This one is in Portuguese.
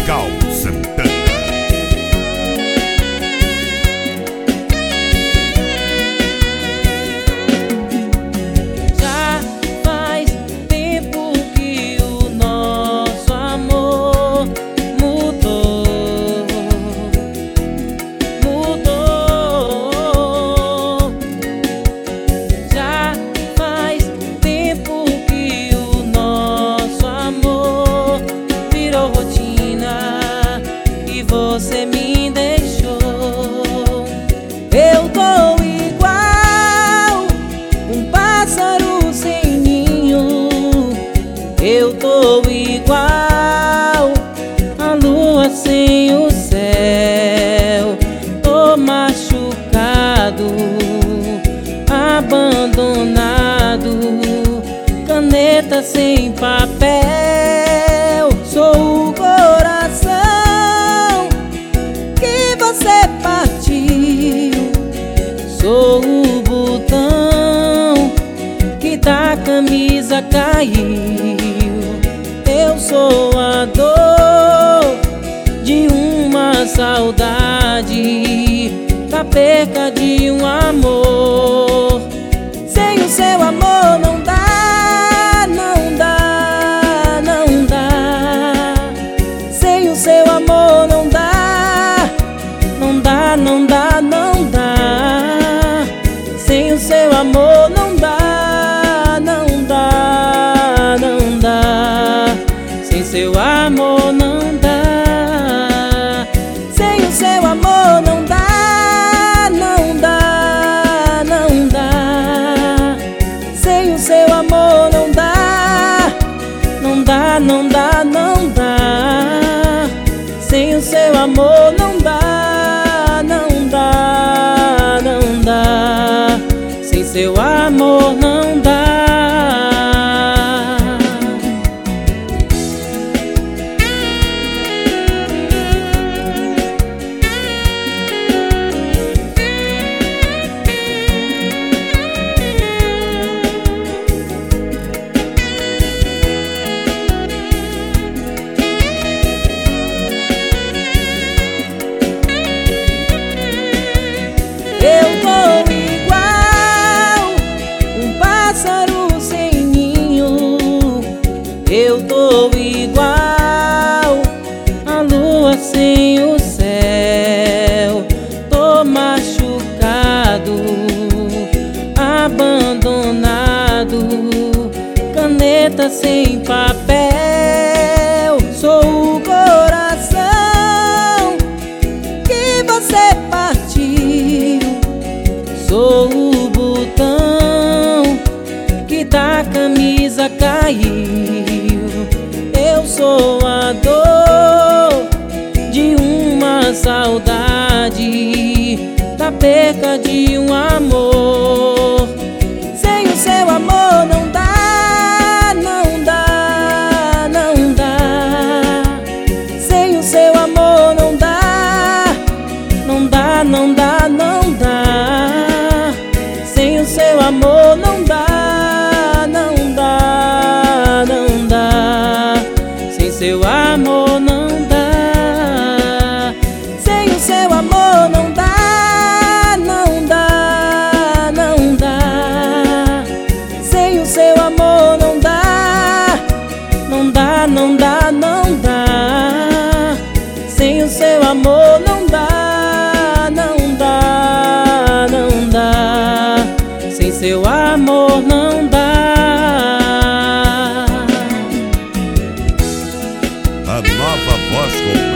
Cal Santana. Já faz tempo que o nosso amor mudou. Já faz tempo que o nosso amor virou rotina e você me deixou. Eu tô igual um pássaro sem ninho. Eu tô igual a lua sem o céu. Tô machucado, abandonado, caneta sem papel. Sou o coração que você partiu. Sou o botão que da camisa caiu. Eu sou a dor de uma saudade, da perca de um amor. Sem o seu amor não dá, não dá, não dá. Sem o seu amor não dá, não dá, não dá, não dá. Sem o seu amor não dá, não dá, não dá. Sem seu amor não dá. Sem o seu amor não dá, não dá, não dá. Sem o seu amor não dá, não dá, não dá, não dá. Sem o seu amor não dá, não dá, não dá. Sem seu amor não dá. Eu tô igual um pássaro sem ninho. Eu tô igual a lua sem o céu. Tô machucado, abandonado, caneta sem papel. Sou o coração que você partiu. Sou o botão que da camisa caiu. Eu sou a dor de uma saudade, da perca de um amor. Sem o seu amor não dá, não dá, não dá. Sem o seu amor não dá, não dá, não dá, não dá. Sem o seu amor não dá, não dá, não dá. Sem seu amor não dá. Sem o seu amor não dá, não dá, não dá. Sem o seu amor não dá, não dá, não dá, não dá. Sem o seu amor não dá, não dá, não dá. Sem seu amor não dá. A nova voz com